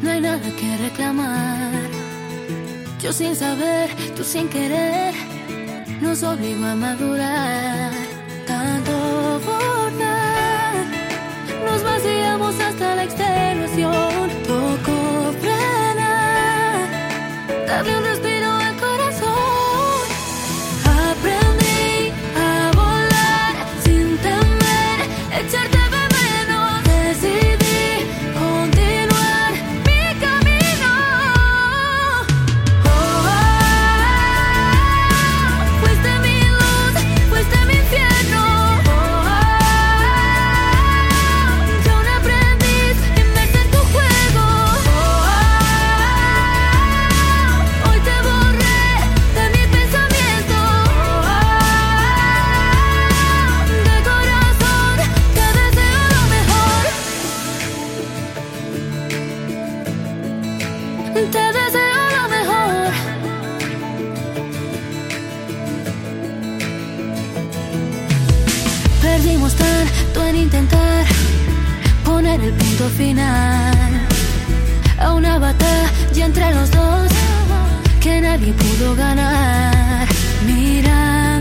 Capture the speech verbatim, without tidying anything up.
no hay nada que reclamar. Yo sin saber, tú sin querer, nos obligó a madurar. Tanto bordar, nos vaciamos hasta la extenuación. Tocó frenar, darle un respiro al corazón. Aprendí a volar sin temer, echarte veneno. Decidí continuar mi camino. Oh, oh, oh, fuiste mi luz, fuiste mi infierno. Oh, oh, oh, yo un aprendiz inmerso en tu juego. Oh, oh, hoy te borré de mi pensamiento. Oh, oh, de corazón te deseo lo mejor. Te deseo lo mejor. Perdimos tanto en intentar poner el punto final a una batalla entre los dos que nadie pudo ganar. Mira